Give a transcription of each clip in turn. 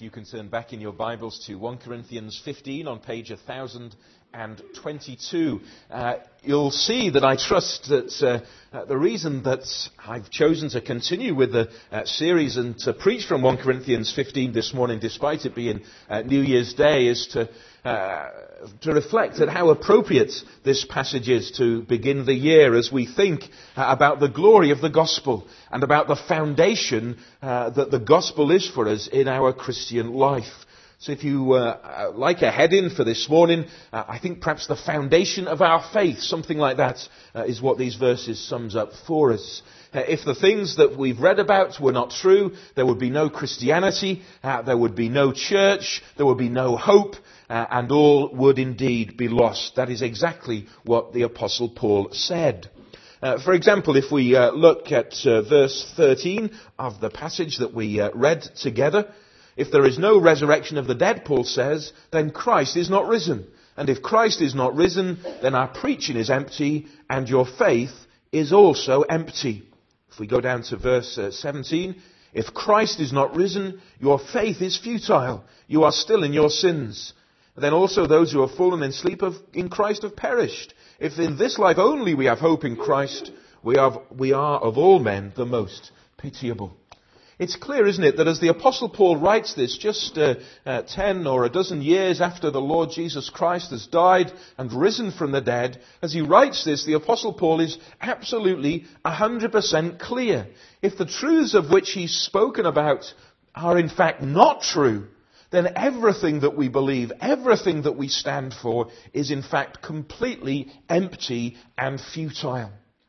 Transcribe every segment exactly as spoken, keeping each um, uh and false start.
you can turn back in your Bibles to First Corinthians fifteen on page one thousand twenty-two. Uh, you'll see that I trust that uh, uh, the reason that I've chosen to continue with the uh, series and to preach from First Corinthians fifteen this morning, despite it being uh, New Year's Day, is to uh, to reflect at how appropriate this passage is to begin the year as we think uh, about the glory of the gospel and about the foundation uh, that the gospel is for us in our Christian life. So if you uh, like a heading for this morning, uh, I think perhaps the foundation of our faith, something like that, uh, is what these verses sums up for us. Uh, if the things that we've read about were not true, there would be no Christianity, uh, there would be no church, there would be no hope, uh, and all would indeed be lost. That is exactly what the Apostle Paul said. Uh, for example, if we uh, look at uh, verse thirteen of the passage that we uh, read together, if there is no resurrection of the dead, Paul says, then Christ is not risen. And if Christ is not risen, then our preaching is empty, and your faith is also empty. If we go down to verse uh, seventeen, if Christ is not risen, your faith is futile. You are still in your sins. Then also those who have fallen in sleep of, in Christ have perished. If in this life only we have hope in Christ, we, have, we are of all men the most pitiable. It's clear, isn't it, that as the Apostle Paul writes this just uh, uh, ten or a dozen years after the Lord Jesus Christ has died and risen from the dead, as he writes this, the Apostle Paul is absolutely one hundred percent clear. If the truths of which he's spoken about are in fact not true, then everything that we believe, everything that we stand for is in fact completely empty and futile.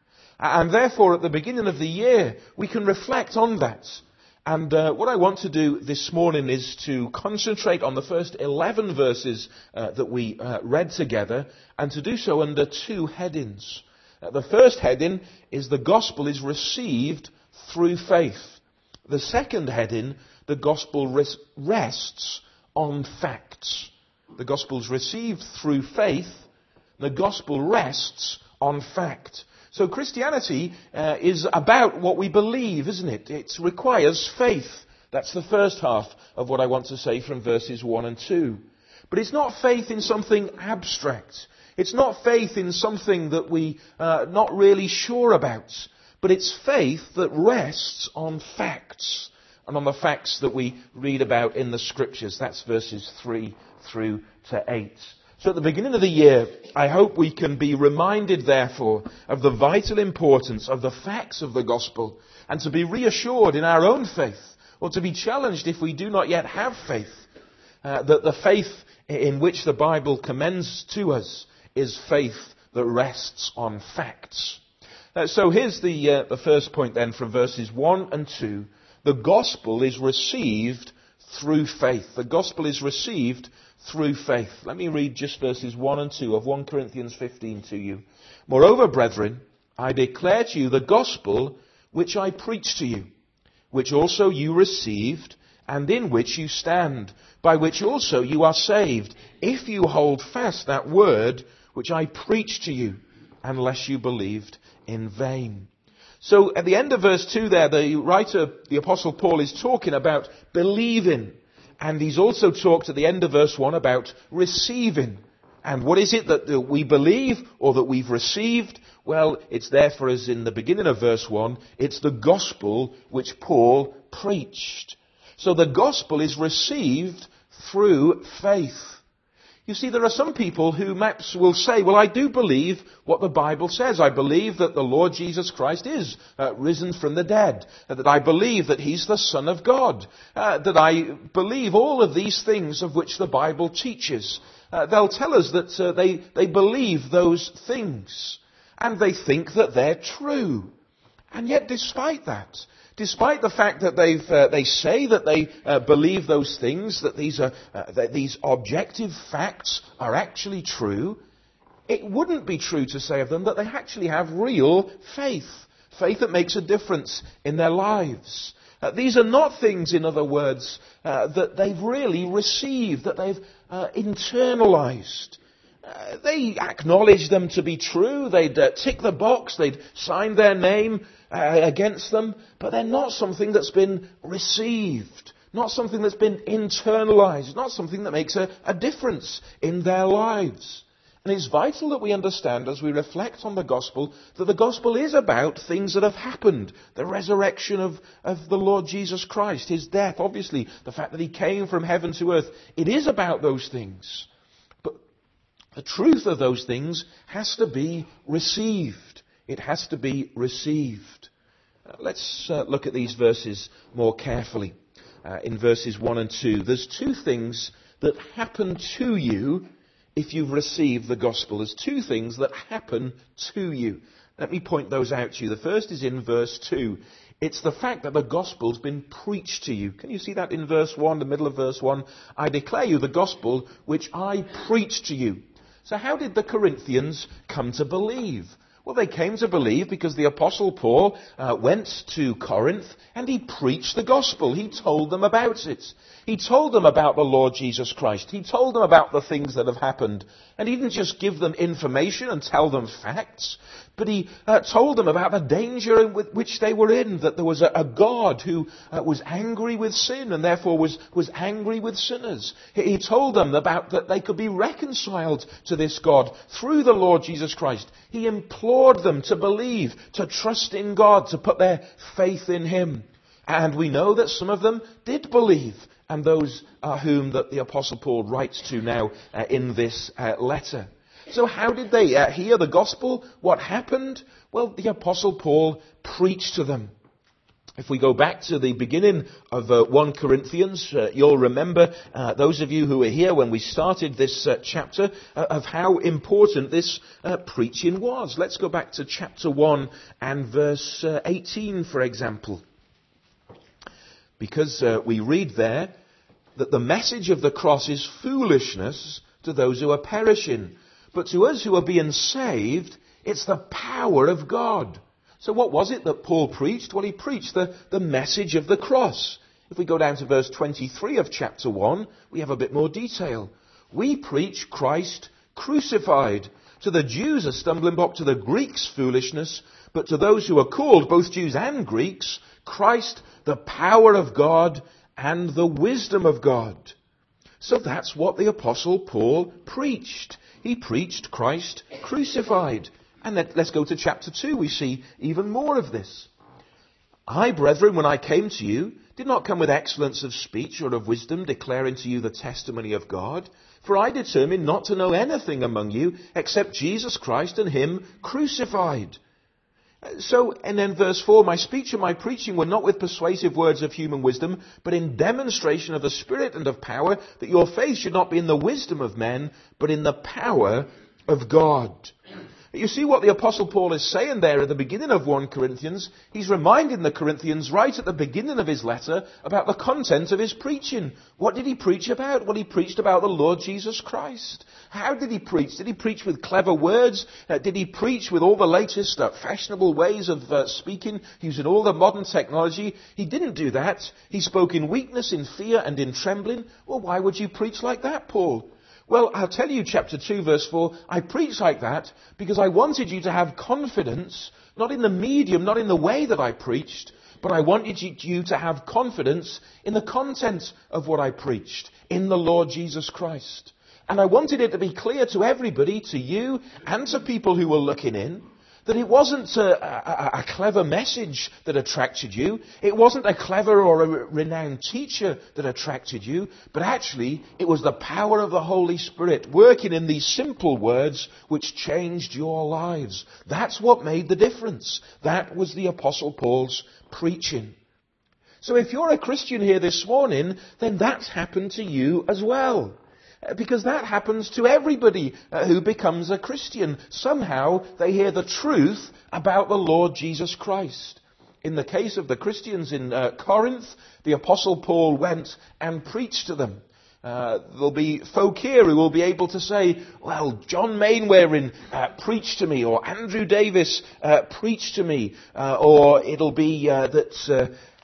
And therefore, at the beginning of the year, we can reflect on that. And uh, what I want to do this morning is to concentrate on the first eleven verses uh, that we uh, read together, and to do so under two headings. Uh, the first heading is the gospel is received through faith. The second heading, the gospel res- rests on facts. The gospel is received through faith. The gospel rests on fact. So Christianity uh, is about what we believe, isn't it? It requires faith. That's the first half of what I want to say from verses one and two. But it's not faith in something abstract. It's not faith in something that we are uh, not really sure about. But it's faith that rests on facts, and on the facts that we read about in the Scriptures. That's verses three through to eight. So at the beginning of the year, I hope we can be reminded, therefore, of the vital importance of the facts of the gospel, and to be reassured in our own faith, or to be challenged if we do not yet have faith, uh, that the faith in which the Bible commends to us is faith that rests on facts. Uh, so here's the, uh, the first point then from verses one and two. The gospel is received through faith. The gospel is received through faith. Let me read just verses one and two of First Corinthians fifteen to you. Moreover, brethren, I declare to you the gospel which I preached to you, which also you received, and in which you stand, by which also you are saved, if you hold fast that word which I preached to you, unless you believed in vain. So at the end of verse two there, the writer, the Apostle Paul, is talking about believing. And he's also talked at the end of verse one about receiving. And what is it that we believe or that we've received? Well, it's there for us in the beginning of verse one. It's the gospel which Paul preached. So the gospel is received through faith. You see, there are some people who perhaps will say, well, I do believe what the Bible says. I believe that the Lord Jesus Christ is uh, risen from the dead. Uh, that I believe that he's the Son of God. Uh, that I believe all of these things of which the Bible teaches. Uh, they'll tell us that uh, they, they believe those things. And they think that they're true. And yet, despite that, despite the fact that they've, uh, they say that they uh, believe those things, that these, are, uh, that these objective facts are actually true, it wouldn't be true to say of them that they actually have real faith. Faith that makes a difference in their lives. Uh, these are not things, in other words, uh, that they've really received, that they've uh, internalized. Uh, they acknowledge them to be true. They'd uh, tick the box. They'd sign their name uh, against them. But they're not something that's been received. not something that's been internalized, not something that makes a, a difference in their lives. And it's vital that we understand as we reflect on the gospel that the gospel is about things that have happened. The resurrection of, of the Lord Jesus Christ, his death, obviously, the fact that he came from heaven to earth. It is about those things. But the truth of those things has to be received. It has to be received. Uh, let's uh, look at these verses more carefully. Uh, in verses one and two, there's two things that happen to you if you've received the gospel. There's two things that happen to you. Let me point those out to you. The first is in verse two. It's the fact that the gospel's been preached to you. Can you see that in verse one, the middle of verse one? I declare you the gospel which I preached to you. So how did the Corinthians come to believe? Well, they came to believe because the Apostle Paul uh, went to Corinth and he preached the gospel. He told them about it. He told them about the Lord Jesus Christ. He told them about the things that have happened. And he didn't just give them information and tell them facts, but he uh, told them about the danger in which they were in, that there was a, a God who uh, was angry with sin and therefore was, was angry with sinners. He, he told them about that they could be reconciled to this God through the Lord Jesus Christ. He implored them to believe, to trust in God, to put their faith in him. And we know that some of them did believe, and those are whom that the Apostle Paul writes to now uh, in this uh, letter. So how did they uh, hear the gospel? What happened? Well, the Apostle Paul preached to them. If we go back to the beginning of uh, First Corinthians, uh, you'll remember, uh, those of you who were here when we started this uh, chapter, uh, of how important this uh, preaching was. Let's go back to chapter one and verse uh, eighteen, for example. Because uh, we read there that the message of the cross is foolishness to those who are perishing. But to us who are being saved, it's the power of God. So what was it that Paul preached? Well, he preached the, the message of the cross. If we go down to verse twenty-three of chapter one, we have a bit more detail. We preach Christ crucified. To the Jews a stumbling block, to the Greeks foolishness, but to those who are called, both Jews and Greeks, Christ, the power of God and the wisdom of God. So that's what the Apostle Paul preached. He preached Christ crucified. And let, let's go to chapter two. We see even more of this. I, brethren, when I came to you, did not come with excellence of speech or of wisdom, declaring to you the testimony of God. For I determined not to know anything among you except Jesus Christ and him crucified. So, and then verse four, my speech and my preaching were not with persuasive words of human wisdom, but in demonstration of the Spirit and of power, that your faith should not be in the wisdom of men, but in the power of God. You see what the Apostle Paul is saying there at the beginning of First Corinthians? He's reminding the Corinthians right at the beginning of his letter about the content of his preaching. What did he preach about? Well, he preached about the Lord Jesus Christ. How did he preach? Did he preach with clever words? Uh, did he preach with all the latest uh, fashionable ways of uh, speaking, using all the modern technology? He didn't do that. He spoke in weakness, in fear, and in trembling. Well, why would you preach like that, Paul? Well, I'll tell you, chapter two, verse four, I preached like that because I wanted you to have confidence, not in the medium, not in the way that I preached, but I wanted you to have confidence in the content of what I preached, in the Lord Jesus Christ. And I wanted it to be clear to everybody, to you and to people who were looking in, that it wasn't a, a, a clever message that attracted you. It wasn't a clever or a renowned teacher that attracted you. But actually, it was the power of the Holy Spirit working in these simple words which changed your lives. That's what made the difference. That was the Apostle Paul's preaching. So if you're a Christian here this morning, then that's happened to you as well. Because that happens to everybody uh, who becomes a Christian. Somehow they hear the truth about the Lord Jesus Christ. In the case of the Christians in uh, Corinth, the Apostle Paul went and preached to them. Uh, there'll be folk here who will be able to say, well, John Mainwaring uh, preached to me, or Andrew Davis uh, preached to me, uh, or it'll be uh, that... Uh,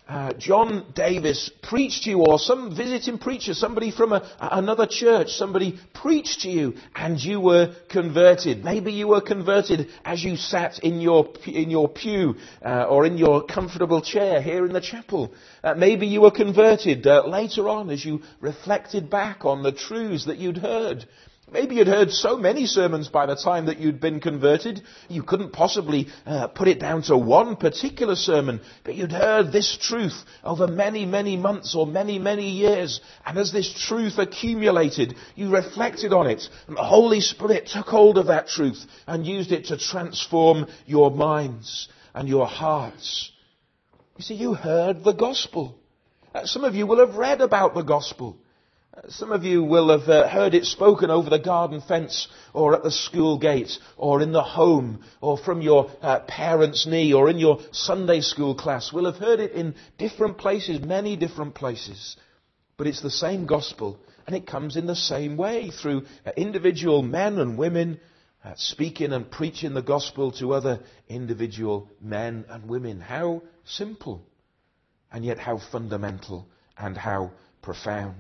uh, John Davis preached to you, or some visiting preacher, somebody from a, another church, somebody preached to you and you were converted. Maybe you were converted as you sat in your in your pew uh, or in your comfortable chair here in the chapel. Uh, maybe you were converted uh, later on as you reflected back on the truths that you'd heard. Maybe you'd heard so many sermons by the time that you'd been converted, you couldn't possibly uh, put it down to one particular sermon, but you'd heard this truth over many, many months or many, many years. And as this truth accumulated, you reflected on it, and the Holy Spirit took hold of that truth and used it to transform your minds and your hearts. You see, you heard the gospel. Uh, some of you will have read about the gospel. Some of you will have uh, heard it spoken over the garden fence or at the school gate or in the home or from your uh, parents' knee or in your Sunday school class. We'll have heard it in different places, many different places. But it's the same gospel, and it comes in the same way through uh, individual men and women uh, speaking and preaching the gospel to other individual men and women. How simple, and yet how fundamental and how profound.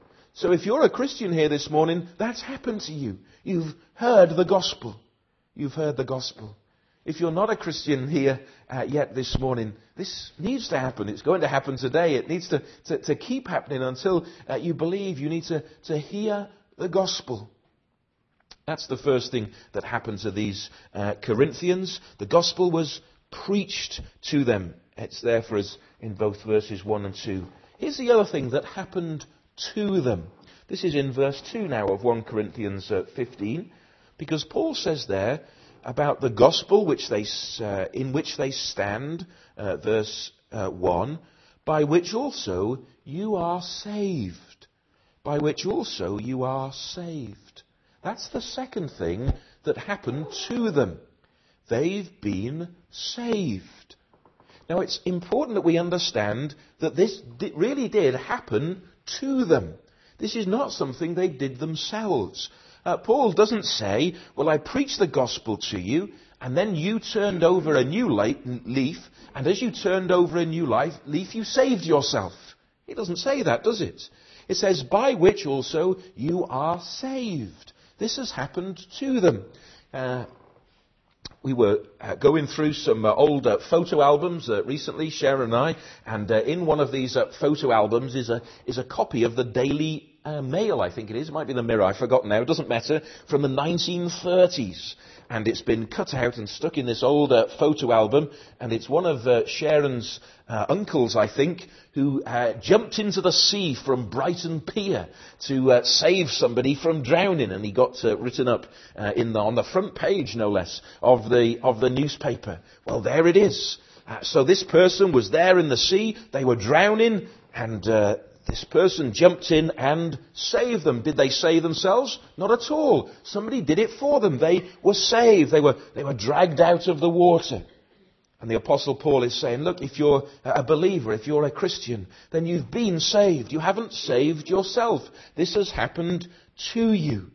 So if you're a Christian here this morning, that's happened to you. You've heard the gospel. You've heard the gospel. If you're not a Christian here uh, yet this morning, this needs to happen. It's going to happen today. It needs to, to, to keep happening until uh, you believe. You need to, to hear the gospel. That's the first thing that happened to these uh, Corinthians. The gospel was preached to them. It's there for us in both verses one and two. Here's the other thing that happened to them. This is in verse two now of First Corinthians fifteen, because Paul says there about the gospel which they, uh, in which they stand, uh, verse uh, one, by which also you are saved. By which also you are saved. That's the second thing that happened to them. They've been saved. Now it's important that we understand that this really did happen to them. This is not something they did themselves. Uh, Paul doesn't say, well, I preached the gospel to you, and then you turned over a new leaf, and as you turned over a new life, leaf, you saved yourself. He doesn't say that, does it? It says, by which also you are saved. This has happened to them. Uh, We were uh, going through some uh, old uh, photo albums uh, recently, Sharon and I, and uh, in one of these uh, photo albums is a is a copy of the Daily uh, Mail, I think it is. It might be the Mirror, I've forgotten now, it doesn't matter, from the nineteen thirties. And it's been cut out and stuck in this old uh, photo album, and it's one of uh, Sharon's uh, uncles, I think, who uh, jumped into the sea from Brighton Pier to uh, save somebody from drowning, and he got uh, written up uh, in the, on the front page, no less, of the of the newspaper. Well, there it is. Uh, so this person was there in the sea, they were drowning, and uh, this person jumped in and saved them. Did they save themselves? Not at all. Somebody did it for them. They were saved. They were, they were dragged out of the water. And the Apostle Paul is saying, look, if you're a believer, if you're a Christian, then you've been saved. You haven't saved yourself. This has happened to you.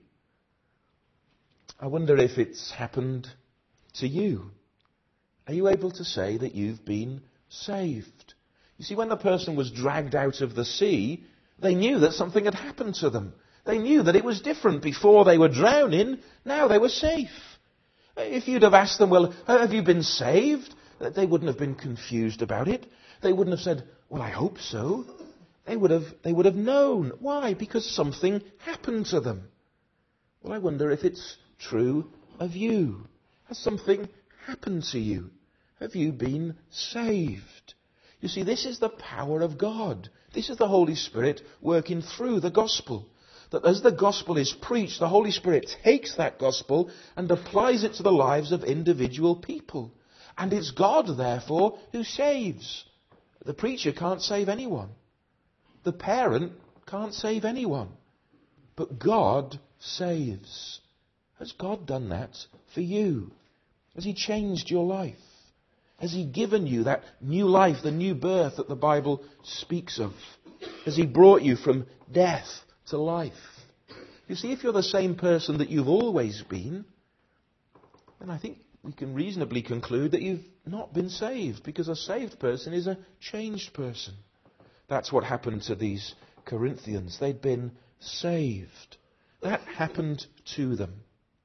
I wonder if it's happened to you. Are you able to say that you've been saved? You see, when the person was dragged out of the sea, they knew that something had happened to them. They knew that it was different. Before they were drowning, now they were safe. If you'd have asked them, well, have you been saved? They wouldn't have been confused about it. They wouldn't have said, well, I hope so. They would have, they would have known. Why? Because something happened to them. Well, I wonder if it's true of you. Has something happened to you? Have you been saved? You see, this is the power of God. This is the Holy Spirit working through the gospel. That as the gospel is preached, the Holy Spirit takes that gospel and applies it to the lives of individual people. And it's God, therefore, who saves. The preacher can't save anyone. The parent can't save anyone. But God saves. Has God done that for you? Has He changed your life? Has He given you that new life, the new birth that the Bible speaks of? Has He brought you from death to life? You see, if you're the same person that you've always been, then I think we can reasonably conclude that you've not been saved, because a saved person is a changed person. That's what happened to these Corinthians. They'd been saved. That happened to them.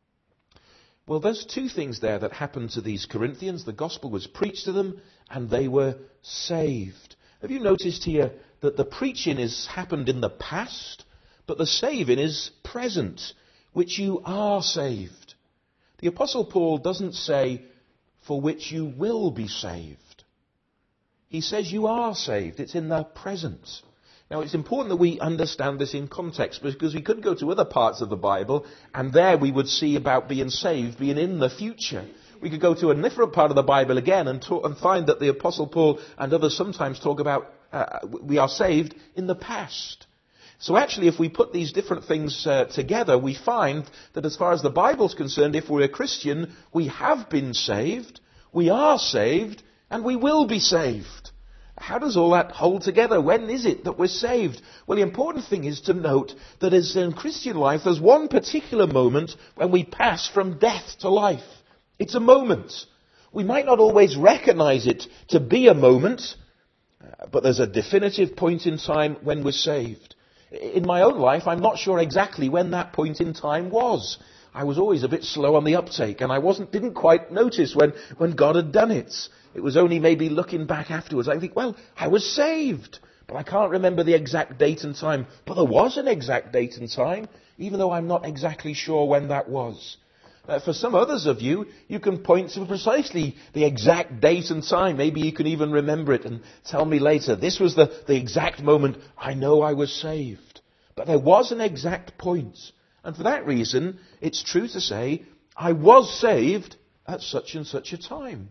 Well, there's two things there that happened to these Corinthians. The gospel was preached to them, and they were saved. Have you noticed here that the preaching is happened in the past, but the saving is present, which you are saved? The Apostle Paul doesn't say, for which you will be saved. He says you are saved. It's in the present. Now, it's important that we understand this in context, because we could go to other parts of the Bible, and there we would see about being saved being in the future. We could go to a different part of the Bible again and, talk, and find that the Apostle Paul and others sometimes talk about uh, we are saved in the past. So actually, if we put these different things uh, together, we find that as far as the Bible's concerned, if we're a Christian, we have been saved, we are saved, and we will be saved. How does all that hold together? When is it that we're saved? Well, the important thing is to note that as in Christian life, there's one particular moment when we pass from death to life. It's a moment. We might not always recognize it to be a moment, but there's a definitive point in time when we're saved. In my own life, I'm not sure exactly when that point in time was. I was always a bit slow on the uptake, and I wasn't, didn't quite notice when, when God had done it. It was only maybe looking back afterwards. I think, well, I was saved, but I can't remember the exact date and time. But there was an exact date and time, even though I'm not exactly sure when that was. Uh, for some others of you, you can point to precisely the exact date and time. Maybe you can even remember it and tell me later, this was the, the exact moment I know I was saved. But there was an exact point. And for that reason, it's true to say, I was saved at such and such a time.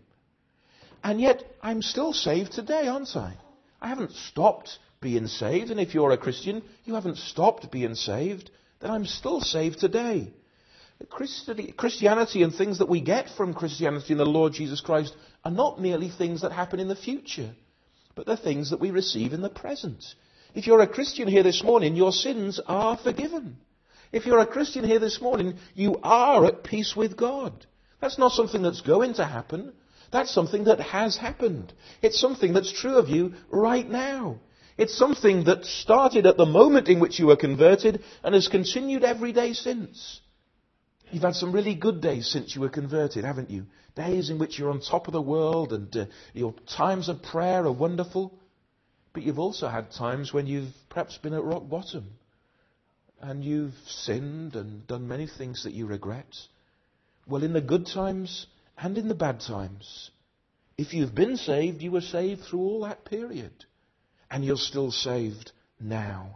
And yet, I'm still saved today, aren't I? I haven't stopped being saved. And if you're a Christian, you haven't stopped being saved. Then I'm still saved today. Christianity and things that we get from Christianity and the Lord Jesus Christ are not merely things that happen in the future, but they're things that we receive in the present. If you're a Christian here this morning, your sins are forgiven. If you're a Christian here this morning, you are at peace with God. That's not something that's going to happen. That's something that has happened. It's something that's true of you right now. It's something that started at the moment in which you were converted and has continued every day since. You've had some really good days since you were converted, haven't you? Days in which you're on top of the world and uh, your times of prayer are wonderful. But you've also had times when you've perhaps been at rock bottom and you've sinned and done many things that you regret. Well, in the good times and in the bad times, if you've been saved, you were saved through all that period. And you're still saved now.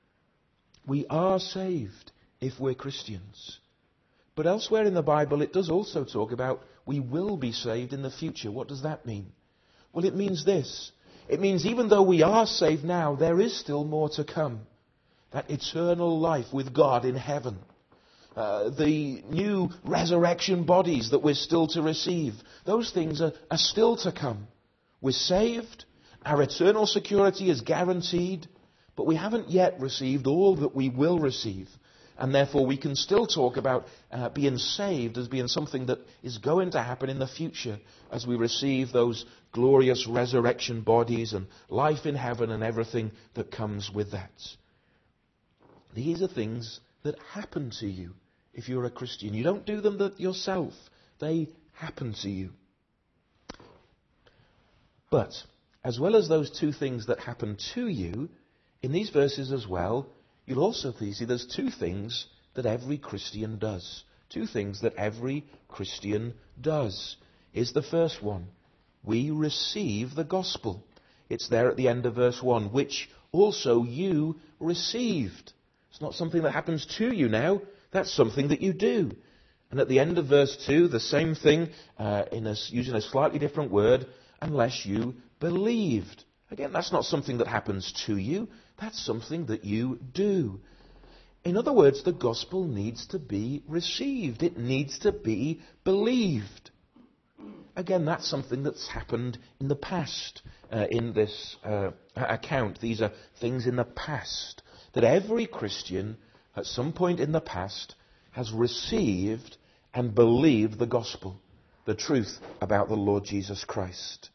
We are saved if we're Christians. But elsewhere in the Bible, it does also talk about we will be saved in the future. What does that mean? Well, it means this. It means even though we are saved now, there is still more to come. That eternal life with God in heaven. Uh, the new resurrection bodies that we're still to receive. Those things are, are still to come. We're saved. Our eternal security is guaranteed. But we haven't yet received all that we will receive. And therefore we can still talk about uh, being saved as being something that is going to happen in the future as we receive those glorious resurrection bodies and life in heaven and everything that comes with that. These are things that happen to you if you're a Christian. You don't do them yourself. They happen to you. But as well as those two things that happen to you, in these verses as well, you'll also see there's two things that every Christian does. Two things that every Christian does. Here's the first one. We receive the gospel. It's there at the end of verse one, which also you received. It's not something that happens to you now. That's something that you do. And at the end of verse two, the same thing, uh, in a, using a slightly different word, unless you believed. Again, that's not something that happens to you. That's something that you do. In other words, the gospel needs to be received. It needs to be believed. Again, that's something that's happened in the past uh, in this uh, account. These are things in the past that every Christian at some point in the past has received and believed the gospel. the truth about the Lord Jesus Christ.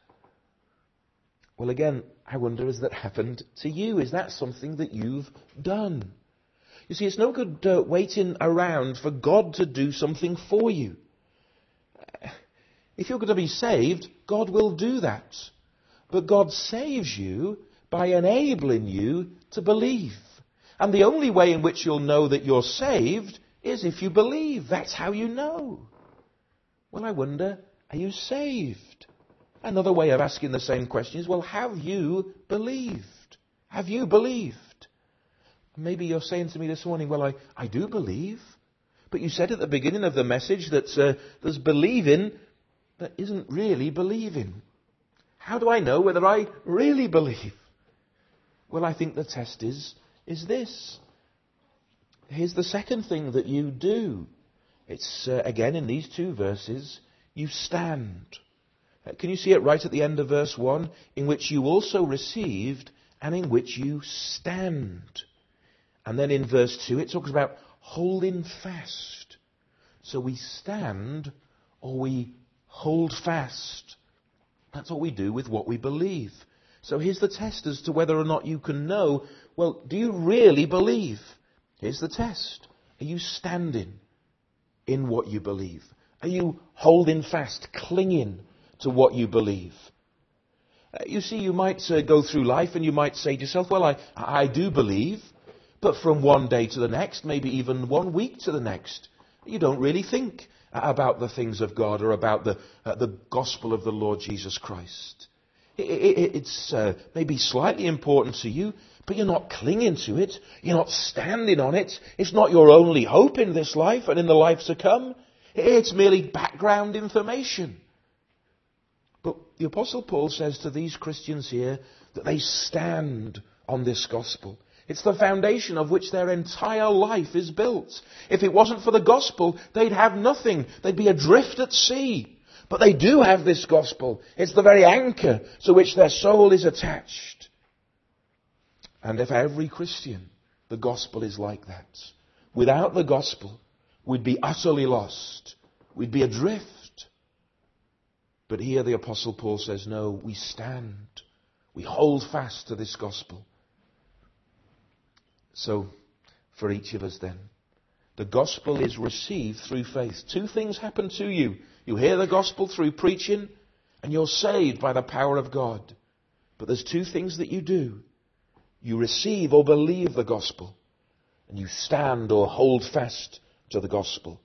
Well, again, I wonder, has that happened to you? Is that something that you've done? You see, it's no good uh, waiting around for God to do something for you. If you're going to be saved, God will do that. But God saves you by enabling you to believe. And the only way in which you'll know that you're saved is if you believe. That's how you know. Well, I wonder, are you saved? Another way of asking the same question is, well, have you believed? Have you believed? Maybe you're saying to me this morning, well, I, I do believe. But you said at the beginning of the message that uh, there's believing that isn't really believing. How do I know whether I really believe? Well, I think the test is, is this. Here's the second thing that you do. It's, uh, again, in these two verses, you stand. Uh, can you see it right at the end of verse one? In which you also received and in which you stand. And then in verse two, it talks about holding fast. So we stand or we hold fast. That's what we do with what we believe. So here's the test as to whether or not you can know, well, do you really believe? Here's the test. Are you standing in what you believe? Are you holding fast, clinging to what you believe? Uh, you see, you might uh, go through life and you might say to yourself, well, I, I do believe. But from one day to the next, maybe even one week to the next, you don't really think about the things of God or about the uh, the gospel of the Lord Jesus Christ. It, it, it's uh, maybe slightly important to you, but you're not clinging to it. You're not standing on it. It's not your only hope in this life and in the life to come. It's merely background information. But the Apostle Paul says to these Christians here that they stand on this gospel. It's the foundation of which their entire life is built. If it wasn't for the gospel, they'd have nothing. They'd be adrift at sea. But they do have this gospel. It's the very anchor to which their soul is attached. And if every Christian, the gospel is like that. Without the gospel, we'd be utterly lost. We'd be adrift. But here the Apostle Paul says, no, we stand. We hold fast to this gospel. So, for each of us then, the gospel is received through faith. Two things happen to you. You hear the gospel through preaching, and you're saved by the power of God. But there's two things that you do. You receive or believe the gospel, and you stand or hold fast to the gospel.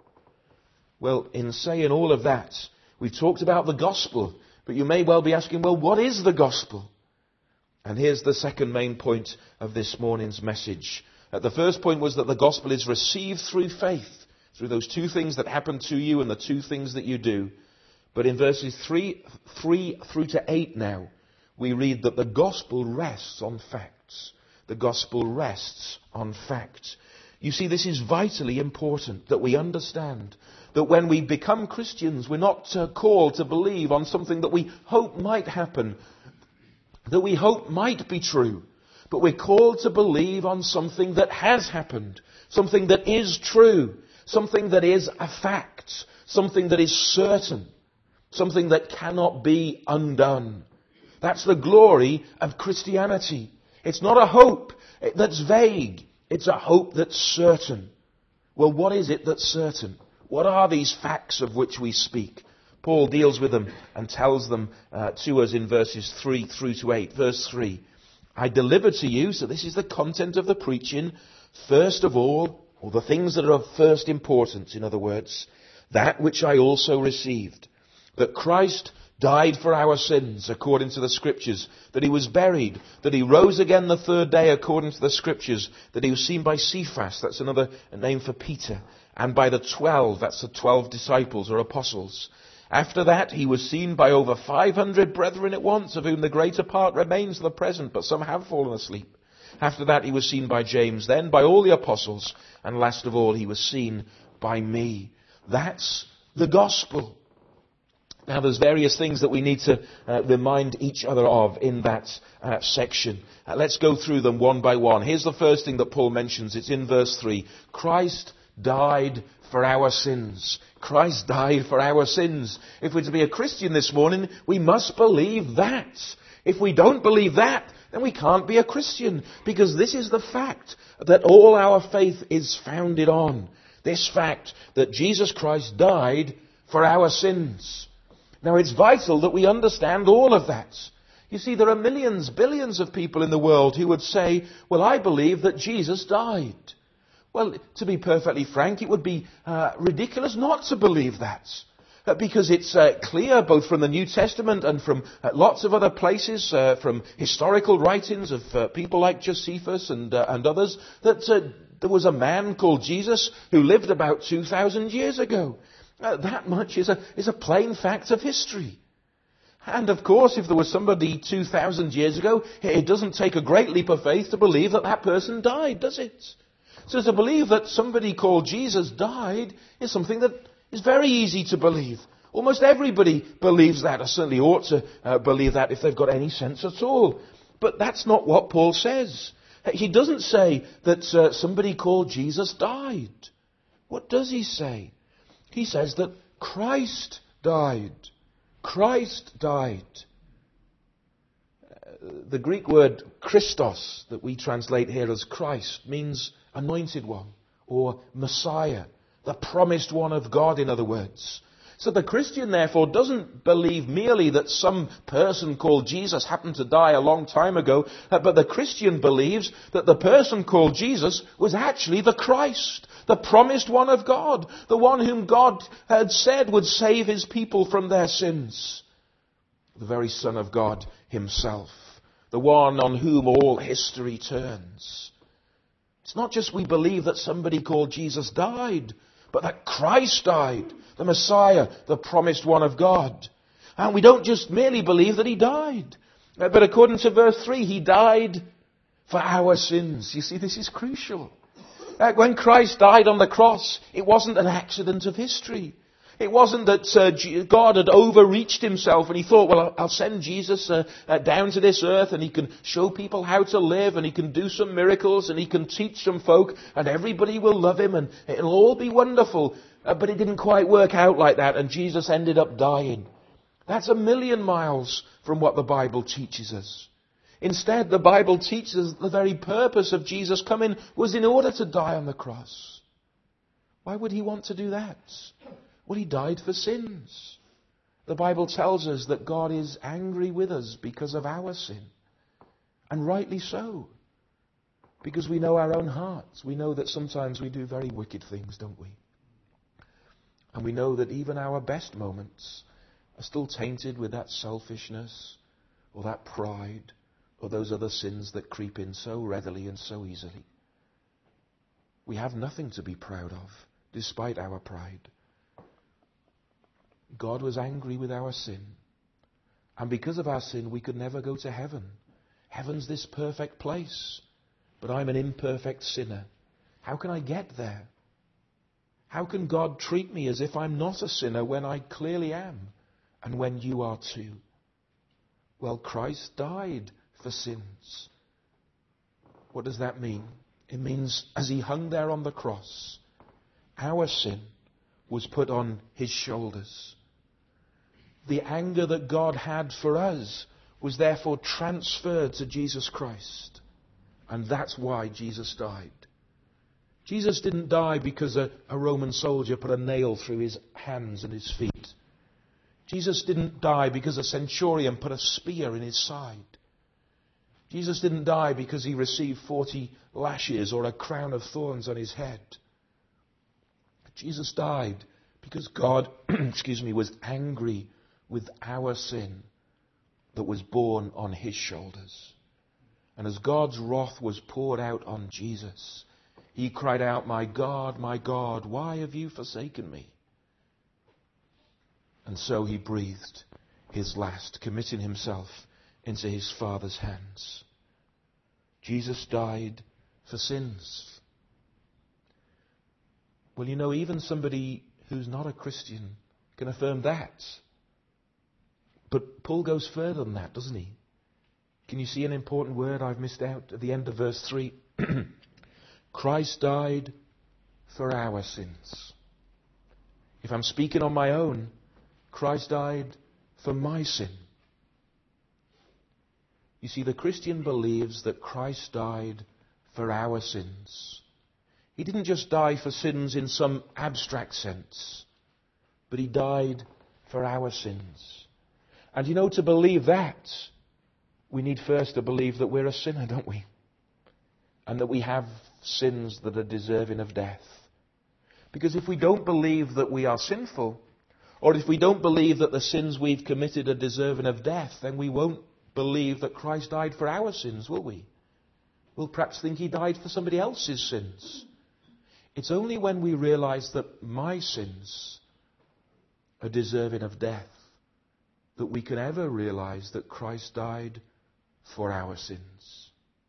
Well, in saying all of that, we've talked about the gospel, but you may well be asking, well, what is the gospel? And here's the second main point of this morning's message. Uh, the first point was that the gospel is received through faith, through those two things that happen to you and the two things that you do. But in verses three, three through to eight now, we read that the gospel rests on facts. The gospel rests on facts. You see, this is vitally important that we understand that when we become Christians, we're not uh, called to believe on something that we hope might happen, that we hope might be true, but we're called to believe on something that has happened, something that is true, something that is a fact, something that is certain, something that cannot be undone. That's the glory of Christianity. It's not a hope that's vague, it's a hope that's certain. Well, what is it that's certain? What are these facts of which we speak? Paul deals with them and tells them uh, to us in verses three through to eight. Verse three, I deliver to you, so this is the content of the preaching, first of all, or the things that are of first importance, in other words, that which I also received, that Christ died for our sins according to the Scriptures, that he was buried, that he rose again the third day according to the Scriptures, that he was seen by Cephas, that's another name for Peter, and by the twelve, that's the twelve disciples or apostles. After that, he was seen by over five hundred brethren at once, of whom the greater part remains to the present, but some have fallen asleep. After that, he was seen by James, then by all the apostles, and last of all, he was seen by me. That's the gospel. Now, there's various things that we need to uh, remind each other of in that uh, section. Uh, let's go through them one by one. Here's the first thing that Paul mentions. It's in verse three. Christ died for our sins. Christ died for our sins. If we're to be a Christian this morning, we must believe that. If we don't believe that, then we can't be a Christian, because this is the fact that all our faith is founded on. This fact that Jesus Christ died for our sins. Now, it's vital that we understand all of that. You see, there are millions, billions of people in the world who would say, well, I believe that Jesus died. Well, to be perfectly frank, it would be uh, ridiculous not to believe that. Uh, because it's uh, clear, both from the New Testament and from uh, lots of other places, uh, from historical writings of uh, people like Josephus and, uh, and others, that uh, there was a man called Jesus who lived about two thousand years ago. Uh, that much is a, is a plain fact of history. And of course, if there was somebody two thousand years ago, it doesn't take a great leap of faith to believe that that person died, does it? So to believe that somebody called Jesus died is something that is very easy to believe. Almost everybody believes that, or certainly ought to uh, believe that if they've got any sense at all. But that's not what Paul says. He doesn't say that uh, somebody called Jesus died. What does he say? He says that Christ died. Christ died. Uh, the Greek word Christos, that we translate here as Christ, means anointed one, or Messiah, the promised one of God, in other words. So the Christian, therefore, doesn't believe merely that some person called Jesus happened to die a long time ago, uh, but the Christian believes that the person called Jesus was actually the Christ, the promised one of God, the one whom God had said would save his people from their sins. The very Son of God himself, the one on whom all history turns. It's not just we believe that somebody called Jesus died, but that Christ died, the Messiah, the promised one of God. And we don't just merely believe that he died, but according to verse three, he died for our sins. You see, this is crucial. When Christ died on the cross, it wasn't an accident of history. It wasn't that uh, God had overreached himself and he thought, well, I'll send Jesus uh, uh, down to this earth and he can show people how to live and he can do some miracles and he can teach some folk and everybody will love him and it'll all be wonderful. Uh, but it didn't quite work out like that and Jesus ended up dying. That's a million miles from what the Bible teaches us. Instead, the Bible teaches us the very purpose of Jesus coming was in order to die on the cross. Why would he want to do that? Well, he died for sins. The Bible tells us that God is angry with us because of our sin. And rightly so. Because we know our own hearts. We know that sometimes we do very wicked things, don't we? And we know that even our best moments are still tainted with that selfishness or that pride or those other sins that creep in so readily and so easily. We have nothing to be proud of, despite our pride. God was angry with our sin. And because of our sin, we could never go to heaven. Heaven's this perfect place. But I'm an imperfect sinner. How can I get there? How can God treat me as if I'm not a sinner when I clearly am? And when you are too? Well, Christ died for sins. What does that mean? It means as he hung there on the cross, our sin was put on his shoulders. The anger that God had for us was therefore transferred to Jesus Christ. And that's why Jesus died. Jesus didn't die because a, a Roman soldier put a nail through his hands and his feet. Jesus didn't die because a centurion put a spear in his side. Jesus didn't die because he received forty lashes or a crown of thorns on his head. Jesus died because God, excuse me, was angry with our sin that was borne on his shoulders. And as God's wrath was poured out on Jesus, he cried out, "My God, my God, why have you forsaken me?" And so he breathed his last, committing himself into his Father's hands. Jesus died for sins. Well, you know, even somebody who's not a Christian can affirm that. But Paul goes further than that, doesn't he? Can you see an important word I've missed out at the end of verse three? Christ died for our sins. If I'm speaking on my own, Christ died for my sin. You see, the Christian believes that Christ died for our sins. He didn't just die for sins in some abstract sense, but he died for our sins. And you know, to believe that, we need first to believe that we're a sinner, don't we? And that we have sins that are deserving of death. Because if we don't believe that we are sinful, or if we don't believe that the sins we've committed are deserving of death, then we won't believe that Christ died for our sins, will we? We'll perhaps think he died for somebody else's sins. It's only when we realize that my sins are deserving of death that we can ever realize that Christ died for our sins.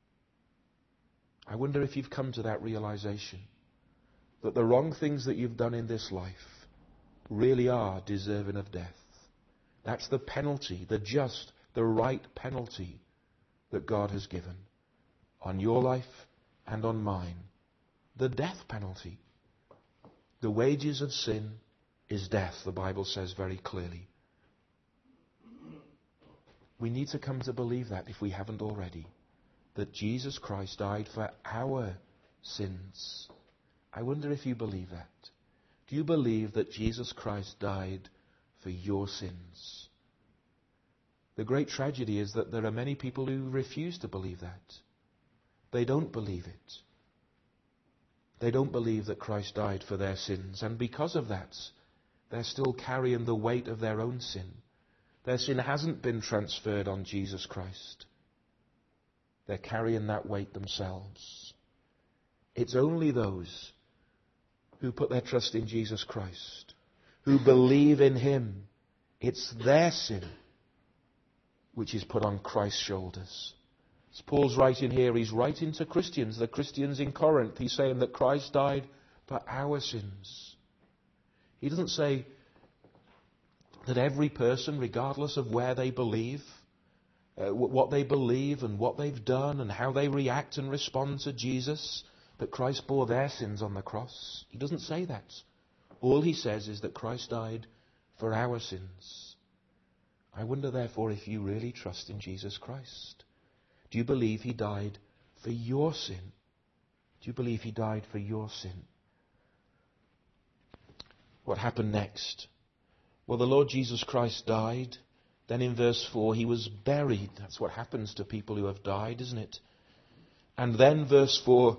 I wonder if you've come to that realization, that the wrong things that you've done in this life really are deserving of death. That's the penalty, the just, the right penalty that God has given on your life and on mine. The death penalty. The wages of sin is death, the Bible says very clearly. We need to come to believe that, if we haven't already, that Jesus Christ died for our sins. I wonder if you believe that. Do you believe that Jesus Christ died for your sins? The great tragedy is that there are many people who refuse to believe that. They don't believe it. They don't believe that Christ died for their sins, and because of that, they're still carrying the weight of their own sin. Their sin hasn't been transferred on Jesus Christ. They're carrying that weight themselves. It's only those who put their trust in Jesus Christ, who believe in him, it's their sin which is put on Christ's shoulders. As Paul's writing here, he's writing to Christians, the Christians in Corinth. He's saying that Christ died for our sins. He doesn't say that every person, regardless of where they believe, uh, what they believe and what they've done and how they react and respond to Jesus, that Christ bore their sins on the cross. He doesn't say that. All he says is that Christ died for our sins. I wonder, therefore, if you really trust in Jesus Christ. Do you believe he died for your sin? Do you believe he died for your sin? What happened next? Well, the Lord Jesus Christ died. Then in verse four, he was buried. That's what happens to people who have died, isn't it? And then verse four,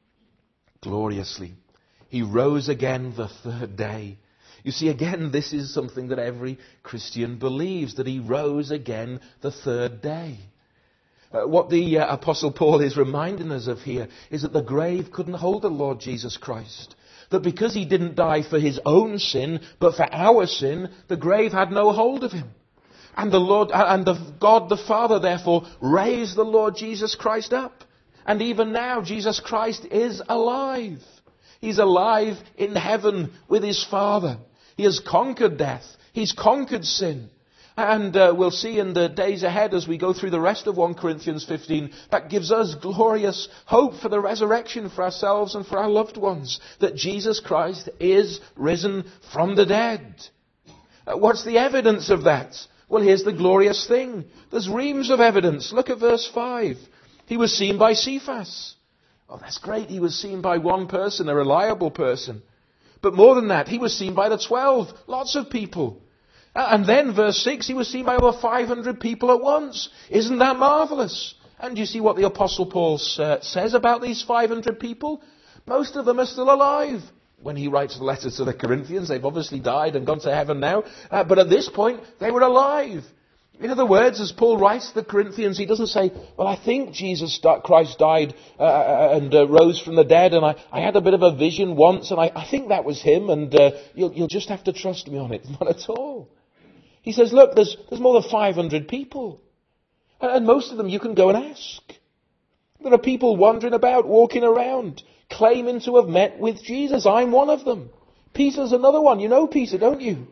gloriously, he rose again the third day. You see, again, this is something that every Christian believes, that he rose again the third day. Uh, what the uh, Apostle Paul is reminding us of here is that the grave couldn't hold the Lord Jesus Christ. That because he didn't die for his own sin, but for our sin, the grave had no hold of him. And the Lord, uh, and the God the Father, therefore, raised the Lord Jesus Christ up. And even now, Jesus Christ is alive. He's alive in heaven with his Father. He has conquered death. He's conquered sin. And uh, we'll see in the days ahead as we go through the rest of First Corinthians fifteen, that gives us glorious hope for the resurrection for ourselves and for our loved ones. That Jesus Christ is risen from the dead. Uh, what's the evidence of that? Well, here's the glorious thing. There's reams of evidence. Look at verse five. He was seen by Cephas. Oh, that's great. He was seen by one person, a reliable person. But more than that, he was seen by the twelve. Lots of people. And then, verse six, he was seen by over five hundred people at once. Isn't that marvellous? And you see what the Apostle Paul uh, says about these five hundred people? Most of them are still alive. When he writes the letter to the Corinthians, they've obviously died and gone to heaven now. Uh, but at this point, they were alive. In other words, as Paul writes to the Corinthians, he doesn't say, well, I think Jesus Christ died uh, and uh, rose from the dead, and I, I had a bit of a vision once, and I, I think that was him, and uh, you'll, you'll just have to trust me on it. Not at all. He says, look, there's, there's more than five hundred people. And most of them you can go and ask. There are people wandering about, walking around, claiming to have met with Jesus. I'm one of them. Peter's another one. You know Peter, don't you?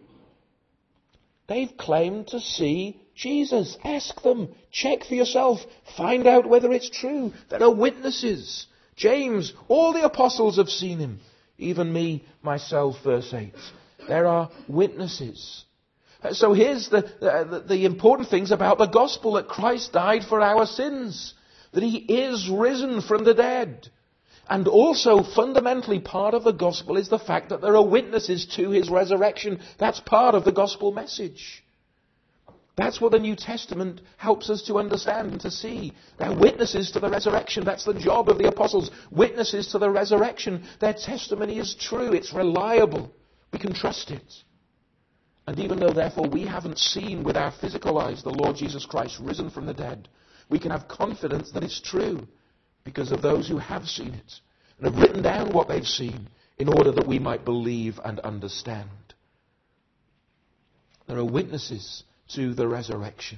They've claimed to see Jesus. Ask them. Check for yourself. Find out whether it's true. There are witnesses. James, all the apostles have seen him. Even me, myself, verse eight. There are witnesses. So here's the, the, the important things about the gospel, that Christ died for our sins, that he is risen from the dead. And also, fundamentally, part of the gospel is the fact that there are witnesses to his resurrection. That's part of the gospel message. That's what the New Testament helps us to understand and to see. They're witnesses to the resurrection. That's the job of the apostles. Witnesses to the resurrection. Their testimony is true. It's reliable. We can trust it. And even though, therefore, we haven't seen with our physical eyes the Lord Jesus Christ risen from the dead, we can have confidence that it's true, because of those who have seen it and have written down what they've seen in order that we might believe and understand. There are witnesses to the resurrection.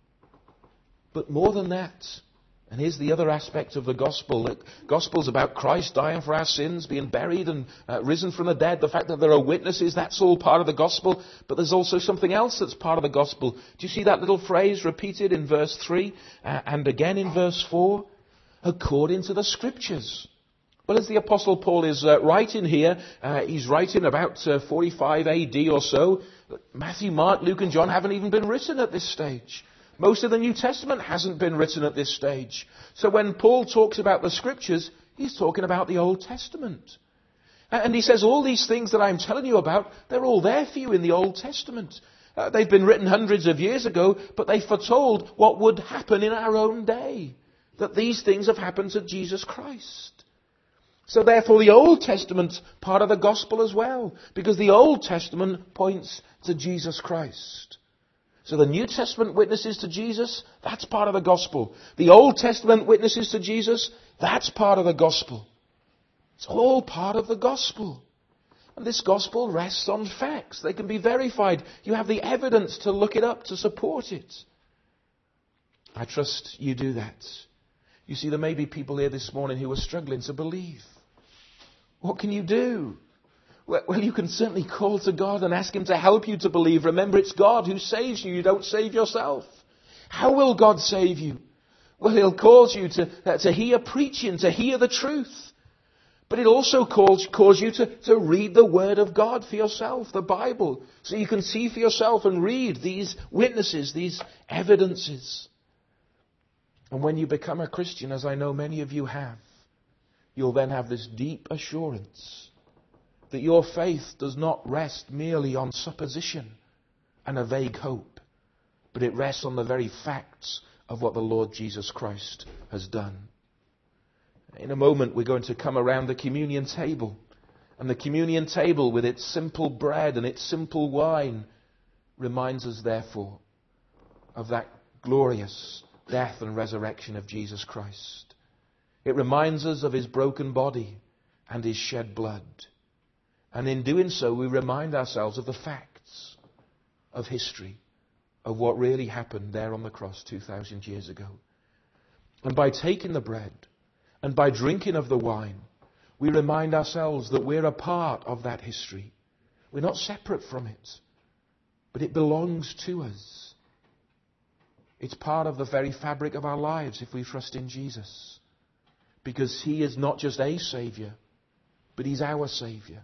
But more than that, and here's the other aspect of the gospel. The gospel's about Christ dying for our sins, being buried and uh, risen from the dead. The fact that there are witnesses, that's all part of the gospel. But there's also something else that's part of the gospel. Do you see that little phrase repeated in verse three uh, and again in verse four? According to the Scriptures. Well, as the Apostle Paul is uh, writing here, uh, he's writing about uh, forty-five A D or so. Matthew, Mark, Luke and John haven't even been written at this stage. Most of the New Testament hasn't been written at this stage. So when Paul talks about the Scriptures, he's talking about the Old Testament. And he says all these things that I'm telling you about, they're all there for you in the Old Testament. Uh, they've been written hundreds of years ago, but they foretold what would happen in our own day. That these things have happened to Jesus Christ. So therefore the Old Testament's part of the gospel as well, because the Old Testament points to Jesus Christ. So the New Testament witnesses to Jesus, that's part of the gospel. The Old Testament witnesses to Jesus, that's part of the gospel. It's all part of the gospel. And this gospel rests on facts. They can be verified. You have the evidence to look it up, to support it. I trust you do that. You see, there may be people here this morning who are struggling to believe. What can you do? Well, you can certainly call to God and ask him to help you to believe. Remember, it's God who saves you. You don't save yourself. How will God save you? Well, he'll cause you to, uh, to hear preaching, to hear the truth. But it also calls, calls you to, to read the Word of God for yourself, the Bible, so you can see for yourself and read these witnesses, these evidences. And when you become a Christian, as I know many of you have, you'll then have this deep assurance that your faith does not rest merely on supposition and a vague hope, but it rests on the very facts of what the Lord Jesus Christ has done. In a moment, we're going to come around the communion table. And the communion table, with its simple bread and its simple wine, reminds us, therefore, of that glorious death and resurrection of Jesus Christ. It reminds us of his broken body and his shed blood. And in doing so, we remind ourselves of the facts of history, of what really happened there on the cross two thousand years ago. And by taking the bread and by drinking of the wine, we remind ourselves that we're a part of that history. We're not separate from it, but it belongs to us. It's part of the very fabric of our lives if we trust in Jesus. Because he is not just a Saviour, but he's our Saviour.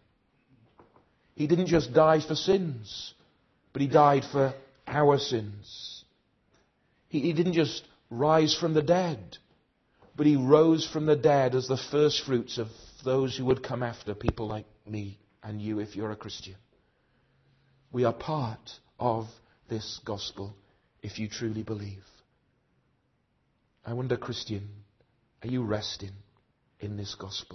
He didn't just die for sins, but he died for our sins. He, he didn't just rise from the dead, but he rose from the dead as the first fruits of those who would come after, people like me and you if you're a Christian. We are part of this gospel if you truly believe. I wonder, Christian, are you resting in this gospel?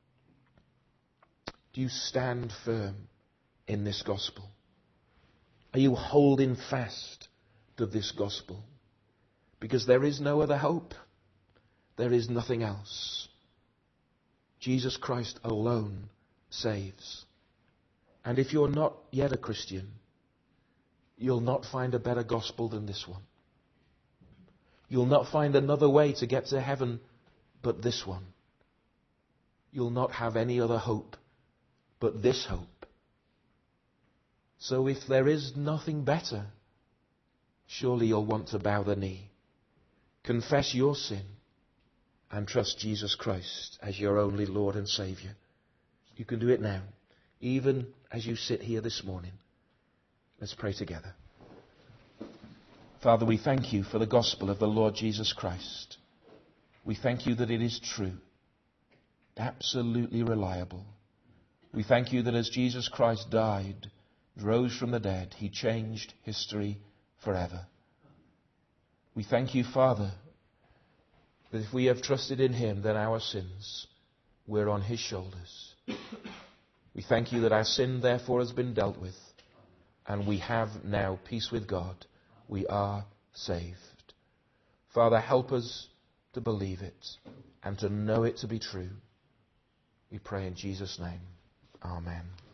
Do you stand firm in this gospel? Are you holding fast to this gospel? Because there is no other hope. There is nothing else. Jesus Christ alone saves. And if you're not yet a Christian, you'll not find a better gospel than this one. You'll not find another way to get to heaven but this one. You'll not have any other hope but this hope. So if there is nothing better, surely you'll want to bow the knee, confess your sin, and trust Jesus Christ as your only Lord and Saviour. You can do it now, even as you sit here this morning. Let's pray together. Father, we thank you for the gospel of the Lord Jesus Christ. We thank you that it is true, absolutely reliable. We thank you that as Jesus Christ died, rose from the dead, he changed history forever. We thank you, Father, that if we have trusted in him, then our sins, we're on his shoulders. We thank you that our sin, therefore, has been dealt with, and we have now peace with God. We are saved. Father, help us to believe it and to know it to be true. We pray in Jesus' name. Amen.